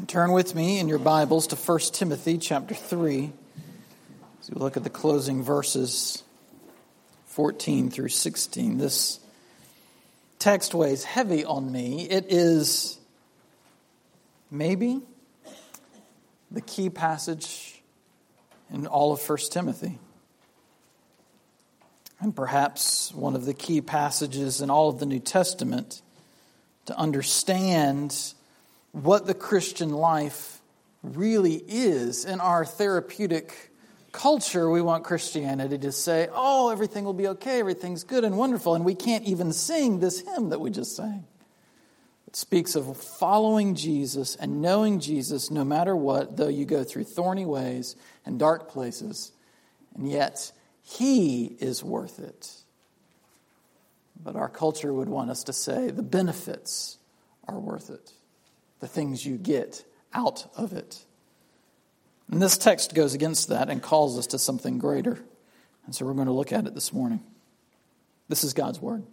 Turn with me in your Bibles to 1 Timothy chapter 3 as we look at the closing verses 14 through 16. This text weighs heavy on me. It is maybe the key passage in all of 1 Timothy. And perhaps one of the key passages in all of the New Testament to understand what the Christian life really is. In our therapeutic culture, we want Christianity to say, oh, everything will be okay, everything's good and wonderful, and we can't even sing this hymn that we just sang. It speaks of following Jesus and knowing Jesus no matter what, though you go through thorny ways and dark places, and yet He is worth it. But our culture would want us to say the benefits are worth it. The things you get out of it. And this text goes against that and calls us to something greater. And so we're going to look at it this morning. This is God's Word.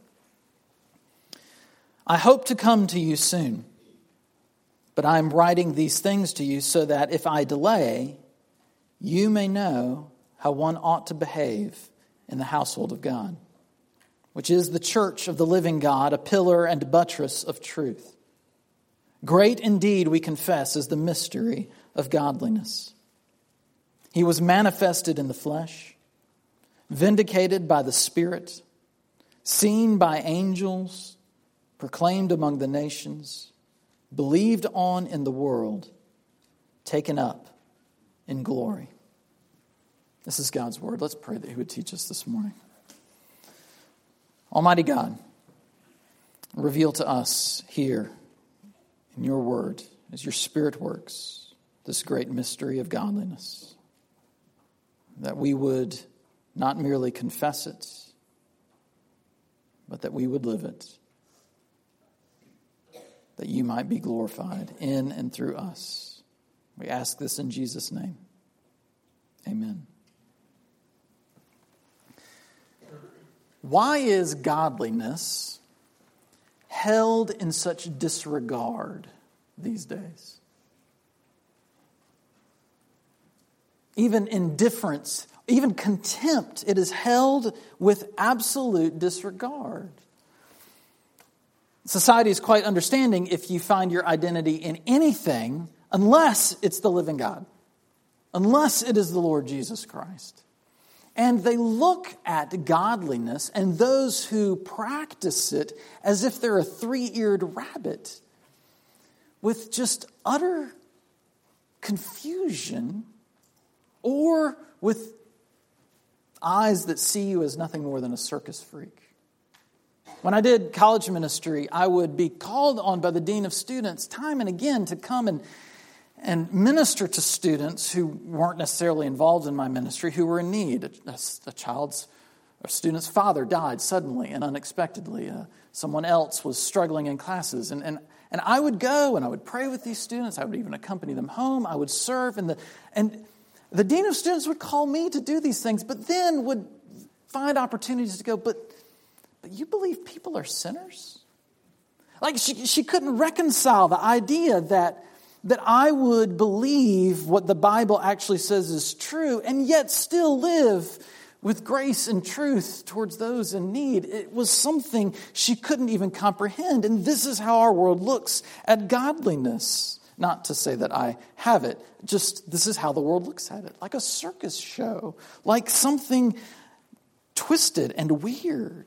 I hope to come to you soon, but I am writing these things to you so that if I delay, you may know how one ought to behave in the household of God, which is the church of the living God, a pillar and buttress of truth. Great indeed, we confess, is the mystery of godliness. He was manifested in the flesh, vindicated by the Spirit, seen by angels, proclaimed among the nations, believed on in the world, taken up in glory. This is God's Word. Let's pray that He would teach us this morning. Almighty God, reveal to us here in your Word, as your Spirit works, this great mystery of godliness, that we would not merely confess it, but that we would live it, that you might be glorified in and through us. We ask this in Jesus' name. Amen. Why is godliness held in such disregard these days? Even indifference, even contempt, it is held with absolute disregard. Society is quite understanding if you find your identity in anything, unless it's the living God, unless it is the Lord Jesus Christ. And they look at godliness and those who practice it as if they're a three-eared rabbit with just utter confusion or with eyes that see you as nothing more than a circus freak. When I did college ministry, I would be called on by the dean of students time and again to come and minister to students who weren't necessarily involved in my ministry, who were in need. A student's father died suddenly and unexpectedly. Someone else was struggling in classes. And I would go and I would pray with these students. I would even accompany them home. I would serve. And the dean of students would call me to do these things, but then would find opportunities to go, but you believe people are sinners? Like she couldn't reconcile the idea that I would believe what the Bible actually says is true and yet still live with grace and truth towards those in need. It was something she couldn't even comprehend. And this is how our world looks at godliness. Not to say that I have it, just this is how the world looks at it. Like a circus show, like something twisted and weird.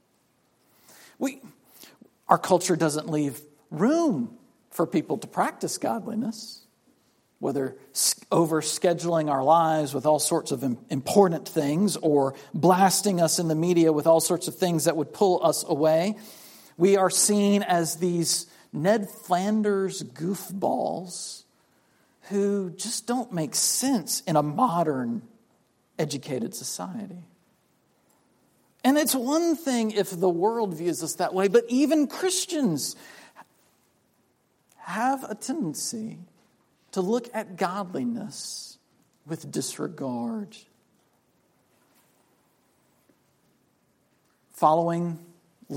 Our culture doesn't leave room for people to practice godliness, whether overscheduling our lives with all sorts of important things or blasting us in the media with all sorts of things that would pull us away. We are seen as these Ned Flanders goofballs who just don't make sense in a modern, educated society. And it's one thing if the world views us that way, but even Christians have a tendency to look at godliness with disregard. Following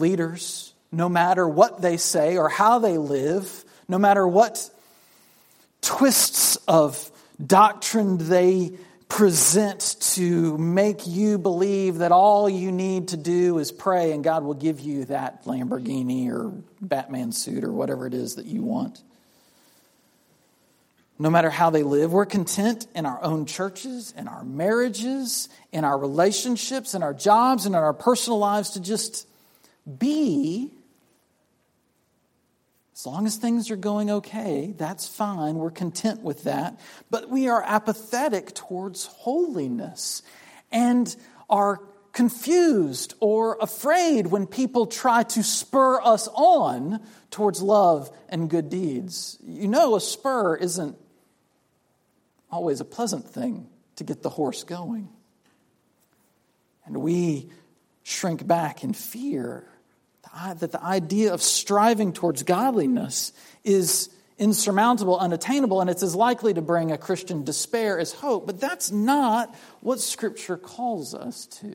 leaders, no matter what they say or how they live, no matter what twists of doctrine they present to make you believe that all you need to do is pray and God will give you that Lamborghini or Batman suit or whatever it is that you want. No matter how they live, we're content in our own churches, in our marriages, in our relationships, in our jobs, and in our personal lives to just be. As long as things are going okay, that's fine. We're content with that. But we are apathetic towards holiness and are confused or afraid when people try to spur us on towards love and good deeds. You know, a spur isn't always a pleasant thing to get the horse going. And we shrink back in fear that the idea of striving towards godliness is insurmountable, unattainable, and it's as likely to bring a Christian despair as hope. But that's not what Scripture calls us to.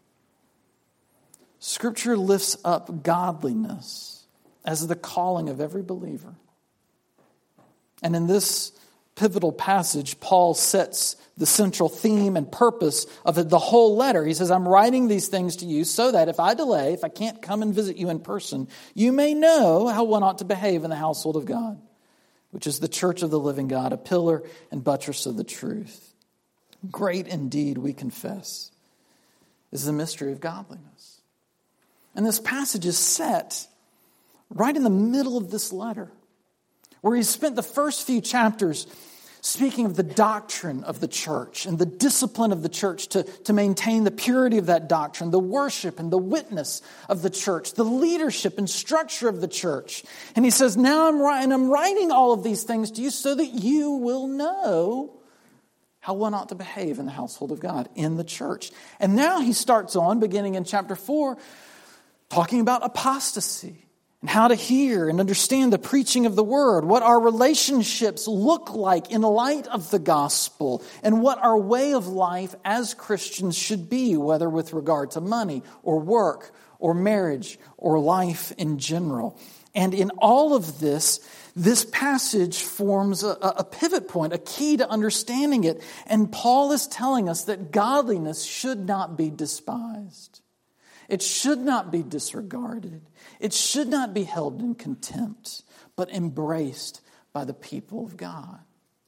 Scripture lifts up godliness as the calling of every believer. And in this pivotal passage, Paul sets the central theme and purpose of the whole letter. He says, I'm writing these things to you so that if I delay, if I can't come and visit you in person, you may know how one ought to behave in the household of God, which is the church of the living God, a pillar and buttress of the truth. Great indeed, we confess, is the mystery of godliness. And this passage is set right in the middle of this letter, where he spent the first few chapters speaking of the doctrine of the church and the discipline of the church to maintain the purity of that doctrine, the worship and the witness of the church, the leadership and structure of the church. And he says, now I'm writing all of these things to you so that you will know how one ought to behave in the household of God, in the church. And now he starts on, beginning in chapter 4, talking about apostasy. And how to hear and understand the preaching of the word, what our relationships look like in light of the gospel, and what our way of life as Christians should be, whether with regard to money or work or marriage or life in general. And in all of this, this passage forms a pivot point, a key to understanding it. And Paul is telling us that godliness should not be despised. It should not be disregarded. It should not be held in contempt, but embraced by the people of God.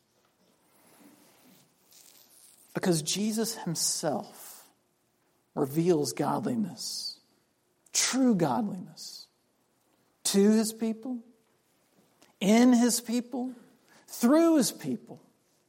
Because Jesus himself reveals godliness, true godliness, to his people, in his people, through his people.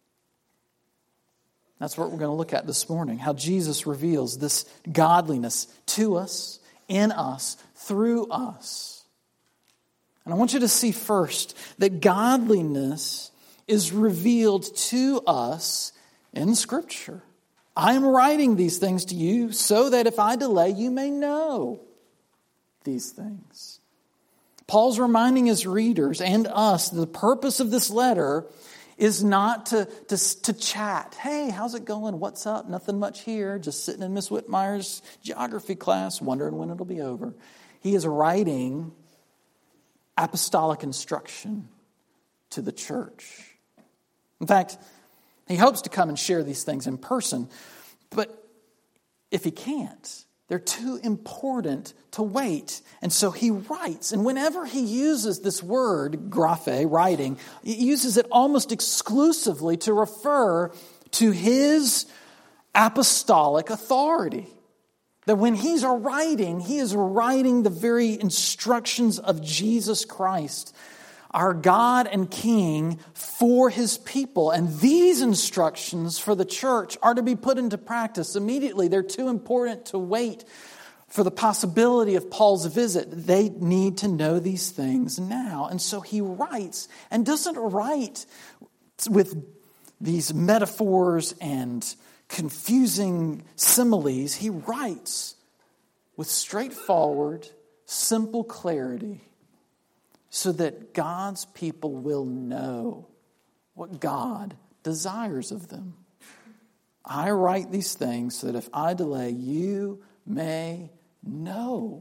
That's what we're going to look at this morning, how Jesus reveals this godliness to us, in us, through us. And I want you to see first that godliness is revealed to us in Scripture. I am writing these things to you so that if I delay, you may know these things. Paul's reminding his readers and us that the purpose of this letter is not to chat. Hey, how's it going? What's up? Nothing much here. Just sitting in Miss Whitmire's geography class, wondering when it'll be over. He is writing apostolic instruction to the church. In fact, he hopes to come and share these things in person. But if he can't, they're too important to wait. And so he writes. And whenever he uses this word, graphe, writing, he uses it almost exclusively to refer to his apostolic authority. That when he's writing, he is writing the very instructions of Jesus Christ, our God and King, for his people. And these instructions for the church are to be put into practice immediately. They're too important to wait for the possibility of Paul's visit. They need to know these things now. And so he writes, and doesn't write with these metaphors and confusing similes. He writes with straightforward, simple clarity, so that God's people will know what God desires of them. I write these things so that if I delay, you may know.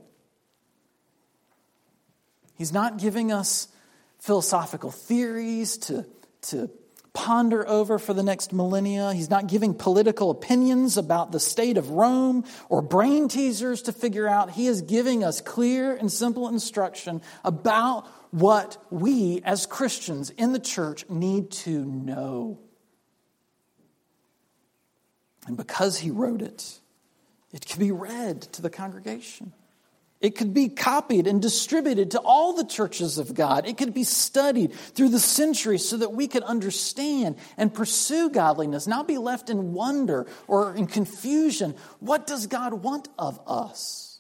He's not giving us philosophical theories to to ponder over for the next millennia. He's not giving political opinions about the state of Rome or brain teasers to figure out. He is giving us clear and simple instruction about what we as Christians in the church need to know. And because he wrote it, it can be read to the congregation. It could be copied and distributed to all the churches of God. It could be studied through the centuries so that we could understand and pursue godliness, not be left in wonder or in confusion. What does God want of us?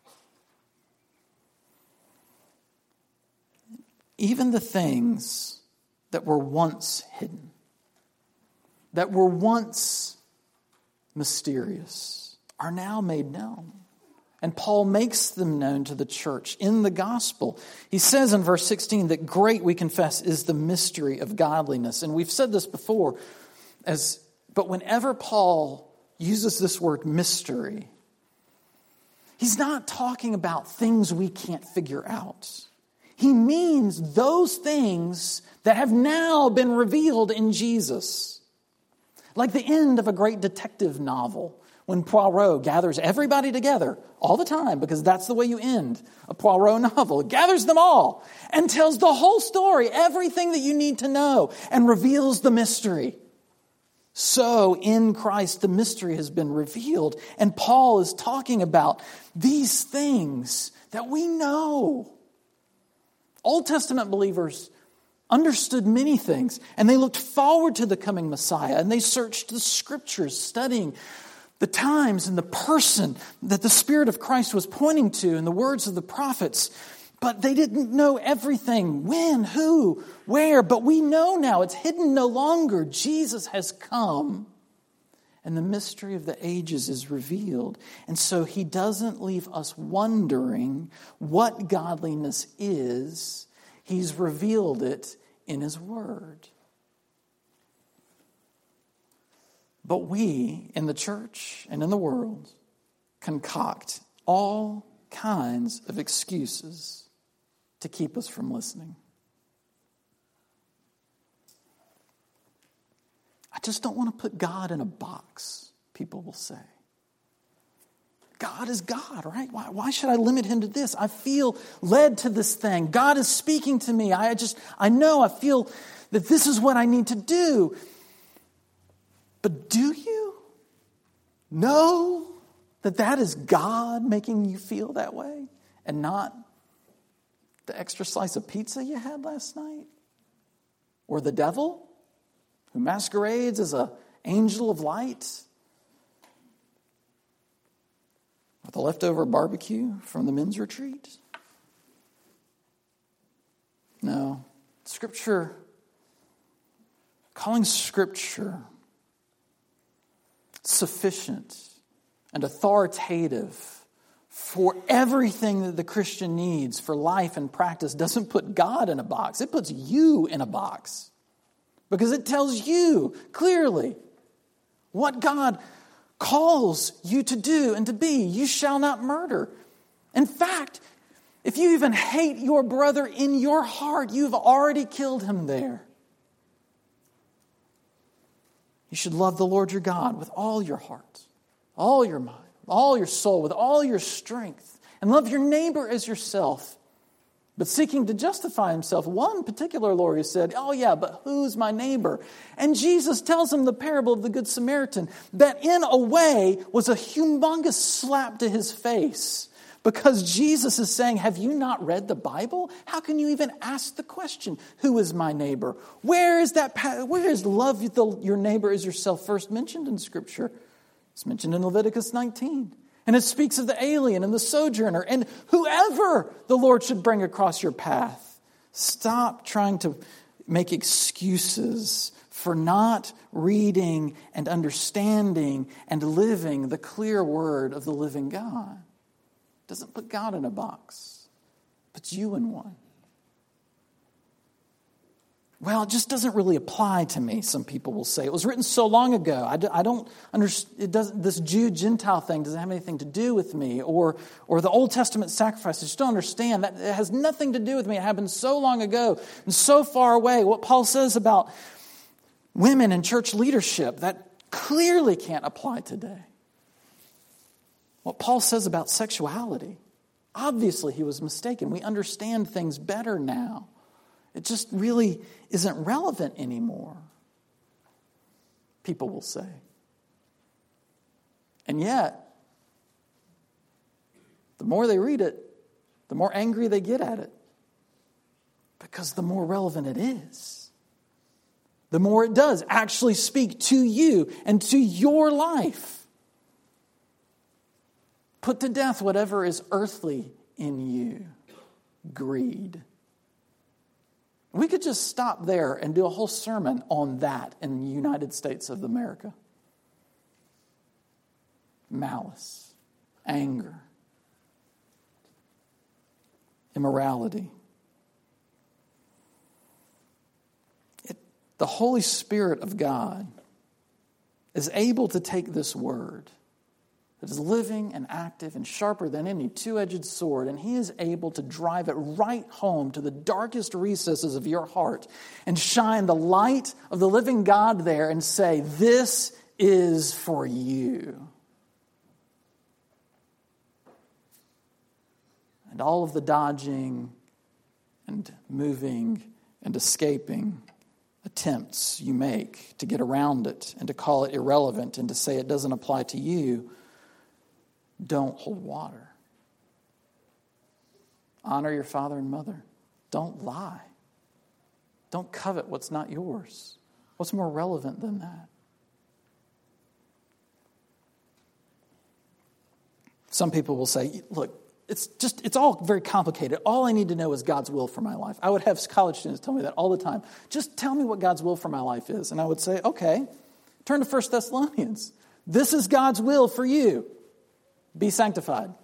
Even the things that were once hidden, that were once mysterious, are now made known. And Paul makes them known to the church in the gospel. He says in verse 16 that great, we confess, is the mystery of godliness. And we've said this before, but whenever Paul uses this word mystery, he's not talking about things we can't figure out. He means those things that have now been revealed in Jesus. Like the end of a great detective novel, when Poirot gathers everybody together all the time, because that's the way you end a Poirot novel. It gathers them all and tells the whole story, everything that you need to know, and reveals the mystery. So in Christ, the mystery has been revealed. And Paul is talking about these things that we know. Old Testament believers understood many things, and they looked forward to the coming Messiah, and they searched the scriptures, studying the times and the person that the Spirit of Christ was pointing to in the words of the prophets. But they didn't know everything. When, who, where. But we know now. It's hidden no longer. Jesus has come. And the mystery of the ages is revealed. And so he doesn't leave us wondering what godliness is. He's revealed it in his word. But we, in the church and in the world, concoct all kinds of excuses to keep us from listening. I just don't want to put God in a box, people will say. God is God, right? Why should I limit him to this? I feel led to this thing. God is speaking to me. I feel that this is what I need to do. But do you know that that is God making you feel that way and not the extra slice of pizza you had last night? Or the devil who masquerades as an angel of light with a leftover barbecue from the men's retreat? No. Scripture, calling Scripture sufficient and authoritative for everything that the Christian needs for life and practice doesn't put God in a box. It puts you in a box. Because it tells you clearly what God calls you to do and to be. You shall not murder. In fact, if you even hate your brother in your heart, you've already killed him there. You should love the Lord your God with all your heart, all your mind, all your soul, with all your strength. And love your neighbor as yourself. But seeking to justify himself, one particular lawyer said, oh yeah, but who's my neighbor? And Jesus tells him the parable of the Good Samaritan that in a way was a humongous slap to his face. Because Jesus is saying, have you not read the Bible? How can you even ask the question, who is my neighbor? Where is love your neighbor as yourself first mentioned in Scripture? It's mentioned in Leviticus 19. And it speaks of the alien and the sojourner and whoever the Lord should bring across your path. Stop trying to make excuses for not reading and understanding and living the clear word of the living God. It doesn't put God in a box. It puts you in one. Well, it just doesn't really apply to me, some people will say. It was written so long ago. I don't understand. It doesn't. This Jew-Gentile thing doesn't have anything to do with me. Or the Old Testament sacrifices. I just don't understand. That it has nothing to do with me. It happened so long ago and so far away. What Paul says about women in church leadership, that clearly can't apply today. What Paul says about sexuality, obviously he was mistaken. We understand things better now. It just really isn't relevant anymore, people will say. And yet, the more they read it, the more angry they get at it. Because the more relevant it is. The more it does actually speak to you and to your life. Put to death whatever is earthly in you. Greed. We could just stop there and do a whole sermon on that in the United States of America. Malice, anger, immorality. The Holy Spirit of God is able to take this word that is living and active and sharper than any two-edged sword, and He is able to drive it right home to the darkest recesses of your heart and shine the light of the living God there and say, this is for you. And all of the dodging and moving and escaping attempts you make to get around it and to call it irrelevant and to say it doesn't apply to you don't hold water. Honor your father and mother. Don't lie. Don't covet what's not yours. What's more relevant than that? Some people will say, look, it's all very complicated. All I need to know is God's will for my life. I would have college students tell me that all the time. Just tell me what God's will for my life is. And I would say, okay, turn to 1 Thessalonians. This is God's will for you. Be sanctified.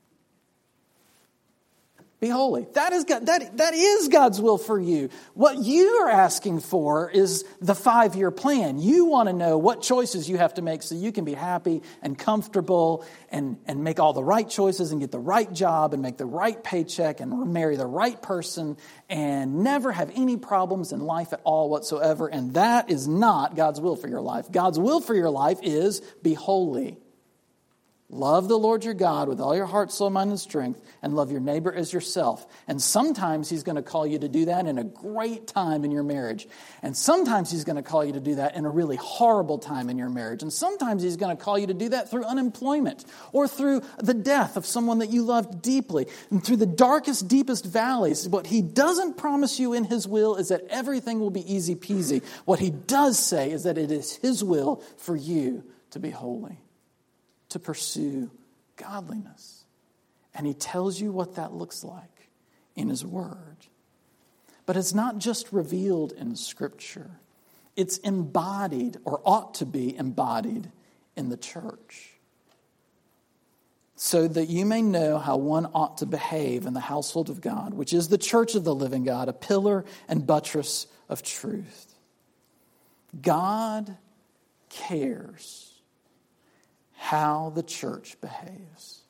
Be holy. That is God's will for you. What you are asking for is the 5-year plan. You want to know what choices you have to make so you can be happy and comfortable and make all the right choices and get the right job and make the right paycheck and marry the right person and never have any problems in life at all whatsoever. And that is not God's will for your life. God's will for your life is be holy. Love the Lord your God with all your heart, soul, mind, and strength, and love your neighbor as yourself. And sometimes He's going to call you to do that in a great time in your marriage. And sometimes He's going to call you to do that in a really horrible time in your marriage. And sometimes He's going to call you to do that through unemployment or through the death of someone that you loved deeply. And through the darkest, deepest valleys. What He doesn't promise you in His will is that everything will be easy peasy. What He does say is that it is His will for you to be holy, to pursue godliness. And He tells you what that looks like in His Word. But it's not just revealed in Scripture. It's embodied, or ought to be embodied, in the church. So that you may know how one ought to behave in the household of God, which is the church of the living God, a pillar and buttress of truth. God cares how the church behaves.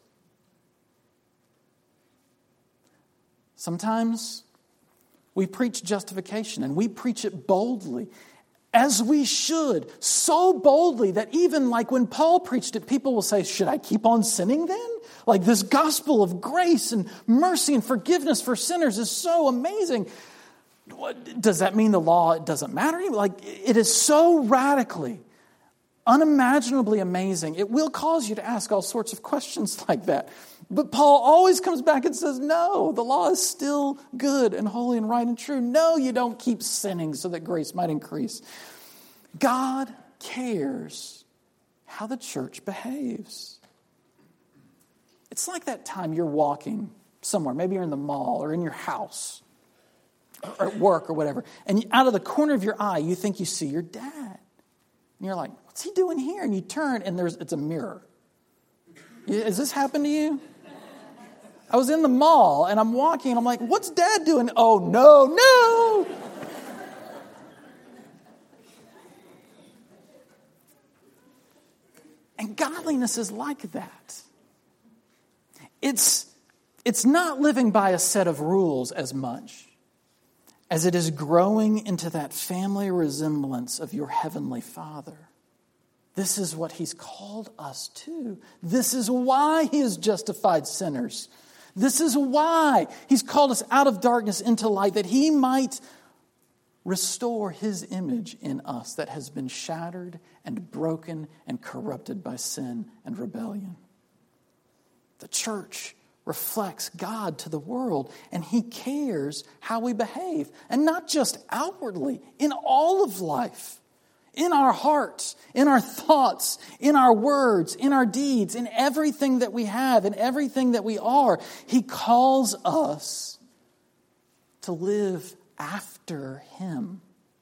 Sometimes we preach justification and we preach it boldly, as we should, so boldly that even like when Paul preached it, people will say, should I keep on sinning then? Like this gospel of grace and mercy and forgiveness for sinners is so amazing. Does that mean the law doesn't matter? Like it is so radically, unimaginably amazing. It will cause you to ask all sorts of questions like that. But Paul always comes back and says, no, the law is still good and holy and right and true. No, you don't keep sinning so that grace might increase. God cares how the church behaves. It's like that time you're walking somewhere. Maybe you're in the mall or in your house or at work or whatever. And out of the corner of your eye, you think you see your dad. And you're like, what's he doing here? And you turn and it's a mirror. Has this happened to you? I was in the mall and I'm walking and I'm like, what's Dad doing? Oh, no. And godliness is like that. It's not living by a set of rules as much as it is growing into that family resemblance of your heavenly Father. This is what He's called us to. This is why He has justified sinners. This is why He's called us out of darkness into light, that He might restore His image in us that has been shattered and broken and corrupted by sin and rebellion. The church reflects God to the world, and He cares how we behave, and not just outwardly, in all of life. In our hearts, in our thoughts, in our words, in our deeds, in everything that we have, in everything that we are, He calls us to live after Him.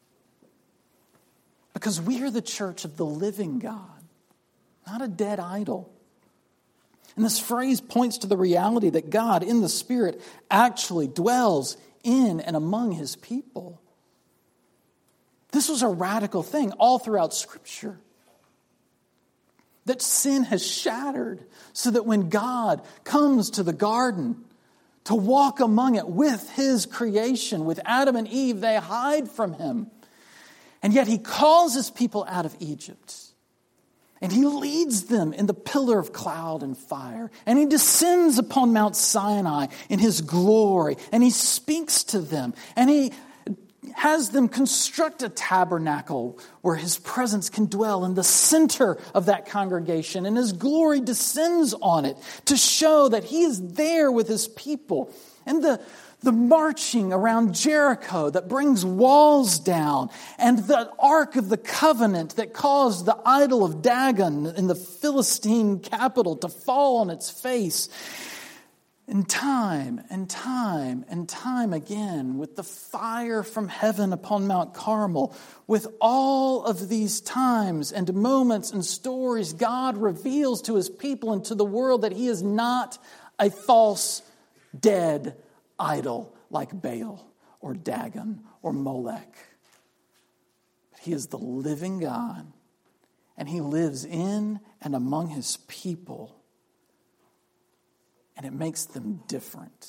Because we are the church of the living God, not a dead idol. And this phrase points to the reality that God, in the Spirit, actually dwells in and among His people. This was a radical thing all throughout Scripture. That sin has shattered so that when God comes to the garden to walk among it with His creation, with Adam and Eve, they hide from Him. And yet He calls His people out of Egypt. And He leads them in the pillar of cloud and fire. And He descends upon Mount Sinai in His glory. And He speaks to them. And He has them construct a tabernacle where His presence can dwell in the center of that congregation. And His glory descends on it to show that He is there with His people. And the marching around Jericho that brings walls down, and the Ark of the Covenant that caused the idol of Dagon in the Philistine capital to fall on its face. And time and time and time again, with the fire from heaven upon Mount Carmel, with all of these times and moments and stories, God reveals to His people and to the world that He is not a false, dead idol like Baal or Dagon or Molech. But He is the living God, and He lives in and among His people. And it makes them different.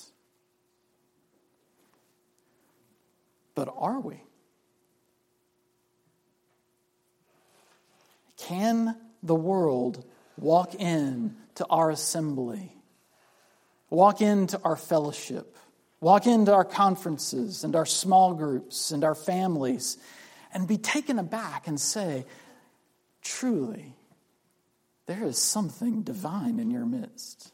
But are we? Can the world walk in to our assembly, walk into our fellowship, walk into our conferences and our small groups and our families, and be taken aback and say, truly, there is something divine in your midst?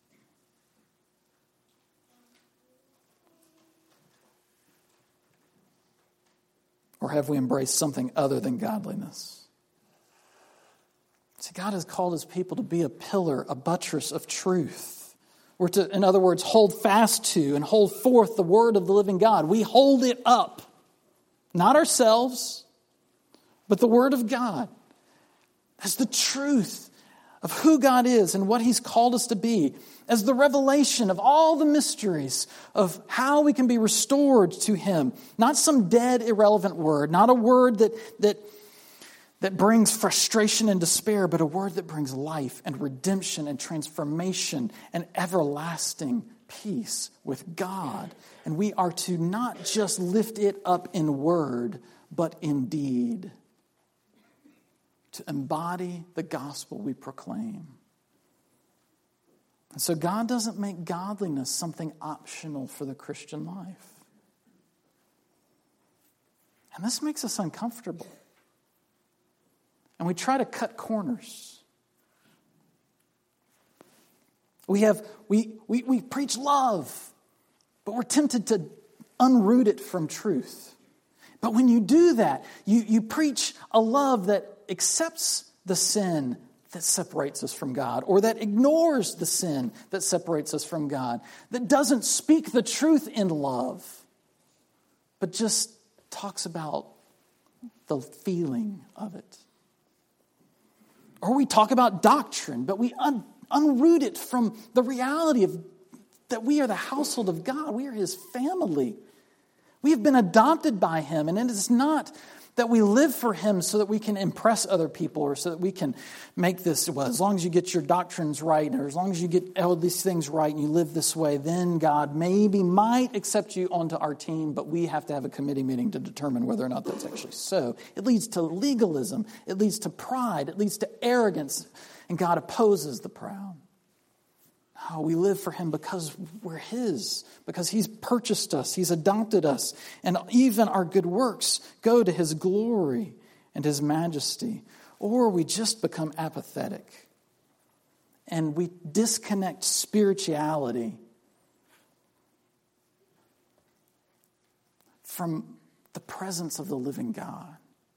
Or have we embraced something other than godliness? See, God has called His people to be a pillar, a buttress of truth. We're to, in other words, hold fast to and hold forth the word of the living God. We hold it up. Not ourselves, but the word of God as the truth of who God is and what He's called us to be, as the revelation of all the mysteries of how we can be restored to Him. Not some dead, irrelevant word, not a word that brings frustration and despair, but a word that brings life and redemption and transformation and everlasting peace with God. And we are to not just lift it up in word, but in deed, to embody the gospel we proclaim. And so God doesn't make godliness something optional for the Christian life. And this makes us uncomfortable. And we try to cut corners. We preach love, but we're tempted to unroot it from truth. But when you do that, you preach a love that accepts the sin that separates us from God, or that ignores the sin that separates us from God, that doesn't speak the truth in love, but just talks about the feeling of it. Or we talk about doctrine, but we unroot it from the reality of that we are the household of God. We are His family. We have been adopted by Him, and it is not that we live for him so that we can impress other people, or so that we can make this, well, as long as you get your doctrines right, or as long as you get all these things right and you live this way, then God might accept you onto our team, but we have to have a committee meeting to determine whether or not that's actually so. It leads to legalism. It leads to pride. It leads to arrogance. And God opposes the proud. No, we live for him because we're his, because he's purchased us, he's adopted us, and even our good works go to his glory and his majesty. Or we just become apathetic and we disconnect spirituality from the presence of the living God.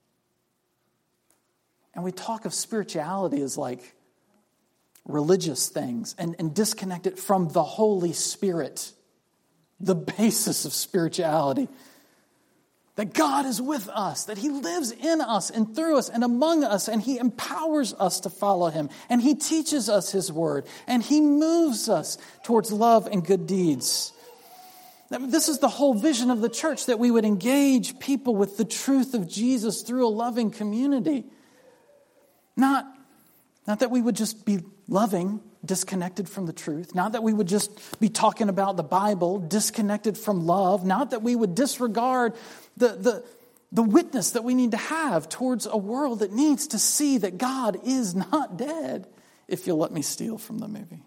And we talk of spirituality as like religious things and disconnect it from the Holy Spirit, the basis of spirituality. That God is with us, that he lives in us and through us and among us, and he empowers us to follow him, and he teaches us his word, and he moves us towards love and good deeds. This is the whole vision of the church, that we would engage people with the truth of Jesus through a loving community. Not that we would just be loving, disconnected from the truth. Not that we would just be talking about the Bible, disconnected from love. Not that we would disregard the witness that we need to have towards a world that needs to see that God is not dead, if you'll let me steal from the movie.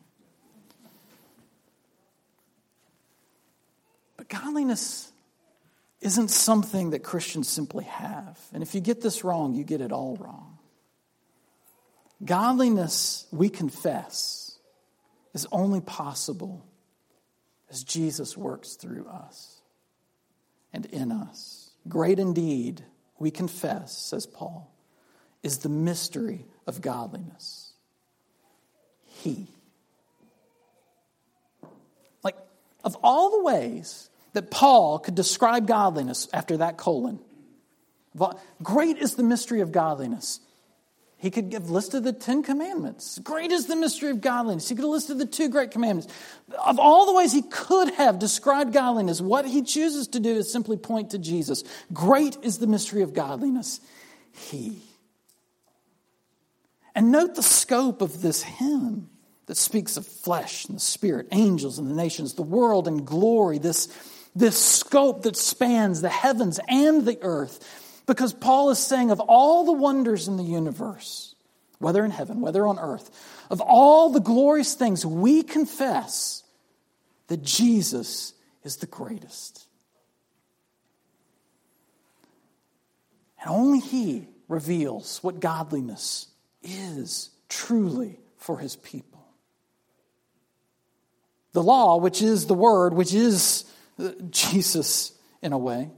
But godliness isn't something that Christians simply have. And if you get this wrong, you get it all wrong. Godliness, we confess, is only possible as Jesus works through us and in us. Great indeed, we confess, says Paul, is the mystery of godliness. He. Like, of all the ways that Paul could describe godliness after that colon, great is the mystery of godliness. He could have listed the 10 commandments. Great is the mystery of godliness. He could have listed the 2 great commandments. Of all the ways he could have described godliness, what he chooses to do is simply point to Jesus. Great is the mystery of godliness. He. And note the scope of this hymn that speaks of flesh and the spirit, angels and the nations, the world and glory, this scope that spans the heavens and the earth. Because Paul is saying of all the wonders in the universe, whether in heaven, whether on earth, of all the glorious things, we confess that Jesus is the greatest. And only he reveals what godliness is truly for his people. The law, which is the word, which is Jesus in a way,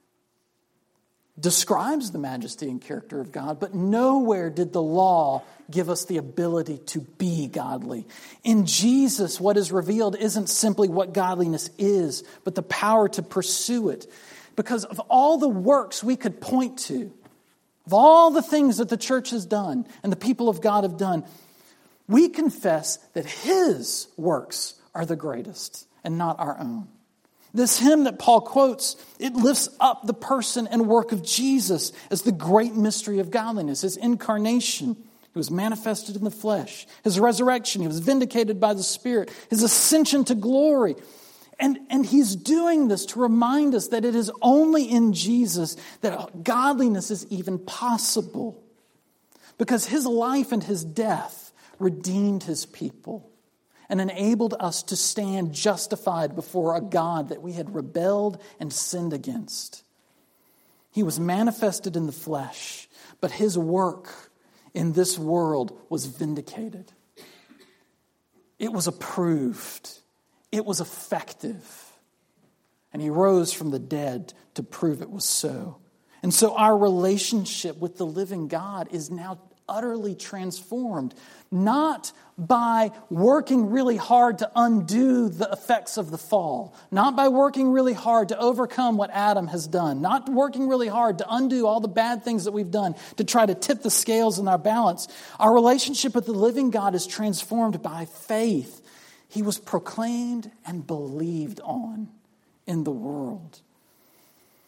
describes the majesty and character of God, but nowhere did the law give us the ability to be godly. In Jesus, what is revealed isn't simply what godliness is, but the power to pursue it. Because of all the works we could point to, of all the things that the church has done and the people of God have done, we confess that his works are the greatest and not our own. This hymn that Paul quotes, it lifts up the person and work of Jesus as the great mystery of godliness. His incarnation, he was manifested in the flesh. His resurrection, he was vindicated by the Spirit. His ascension to glory. And he's doing this to remind us that it is only in Jesus that godliness is even possible. Because his life and his death redeemed his people and enabled us to stand justified before a God that we had rebelled and sinned against. He was manifested in the flesh, but his work in this world was vindicated. It was approved. It was effective. And he rose from the dead to prove it was so. And so our relationship with the living God is now utterly transformed, not by working really hard to undo the effects of the fall, not by working really hard to overcome what Adam has done, not working really hard to undo all the bad things that we've done to try to tip the scales in our balance. Our relationship with the living God is transformed by faith. He was proclaimed and believed on in the world.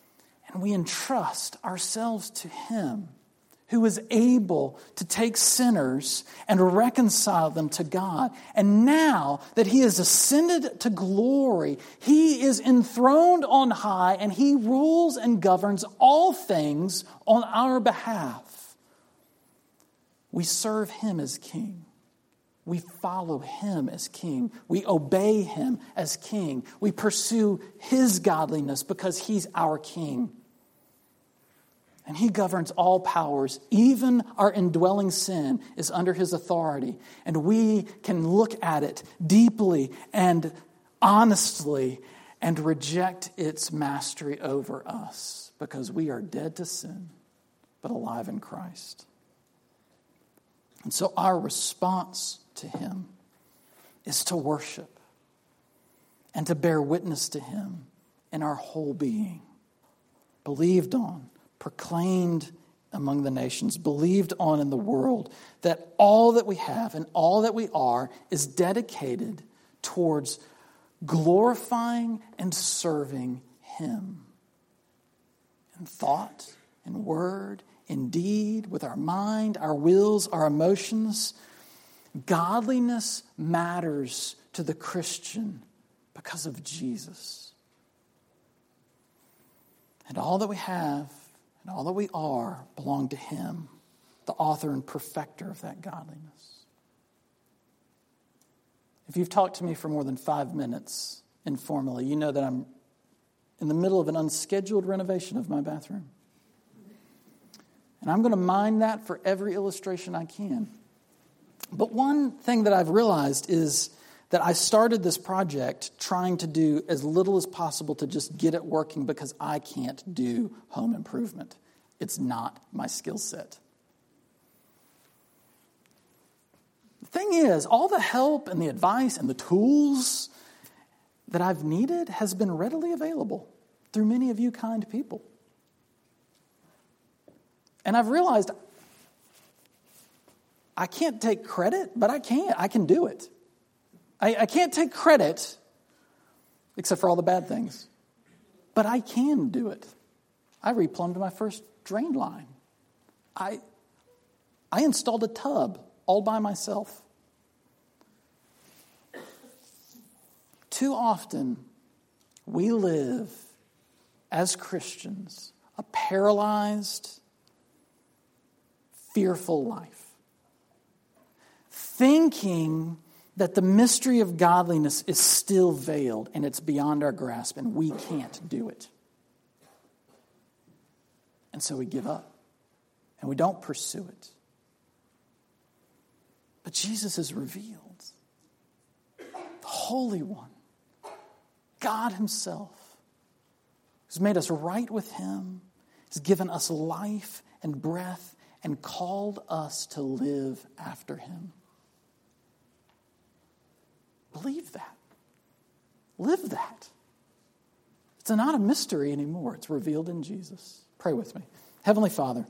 And we entrust ourselves to Him, who is able to take sinners and reconcile them to God. And now that He has ascended to glory, He is enthroned on high, and He rules and governs all things on our behalf. We serve Him as King. We follow Him as King. We obey Him as King. We pursue His godliness because He's our King. And He governs all powers. Even our indwelling sin is under His authority. And we can look at it deeply and honestly and reject its mastery over us because we are dead to sin, but alive in Christ. And so our response to Him is to worship and to bear witness to Him in our whole being, believed on, proclaimed among the nations, believed on in the world, that all that we have and all that we are is dedicated towards glorifying and serving Him in thought, in word, in deed, with our mind, our wills, our emotions. Godliness matters to the Christian because of Jesus. And all that we have and all that we are belong to Him, the author and perfecter of that godliness. If you've talked to me for more than 5 minutes informally, you know that I'm in the middle of an unscheduled renovation of my bathroom. And I'm going to mine that for every illustration I can. But one thing that I've realized is that I started this project trying to do as little as possible to just get it working because I can't do home improvement. It's not my skill set. The thing is, all the help and the advice and the tools that I've needed has been readily available through many of you kind people. And I've realized I can't take credit, but I can do it. I can't take credit, except for all the bad things. But I can do it. I replumbed my first drain line. I installed a tub all by myself. Too often, we live as Christians a paralyzed, fearful life, thinking that the mystery of godliness is still veiled and it's beyond our grasp and we can't do it. And so we give up and we don't pursue it. But Jesus is revealed, the Holy One, God Himself, who's made us right with Him, has given us life and breath and called us to live after Him. Believe that. Live that. It's not a mystery anymore. It's revealed in Jesus. Pray with me. Heavenly Father,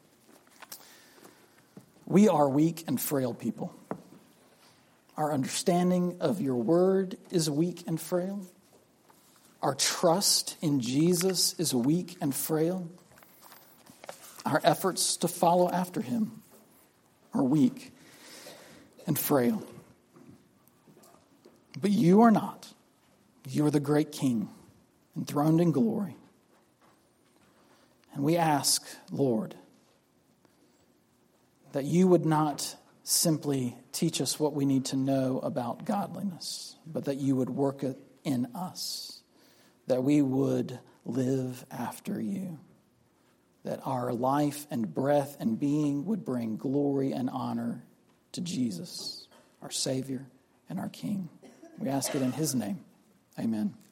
we are weak and frail people. Our understanding of your word is weak and frail. Our trust in Jesus is weak and frail. Our efforts to follow after Him are weak and frail. But you are not. You are the great King, enthroned in glory. And we ask, Lord, that you would not simply teach us what we need to know about godliness, but that you would work it in us, that we would live after you, that our life and breath and being would bring glory and honor to Jesus, our Savior and our King. We ask it in His name. Amen.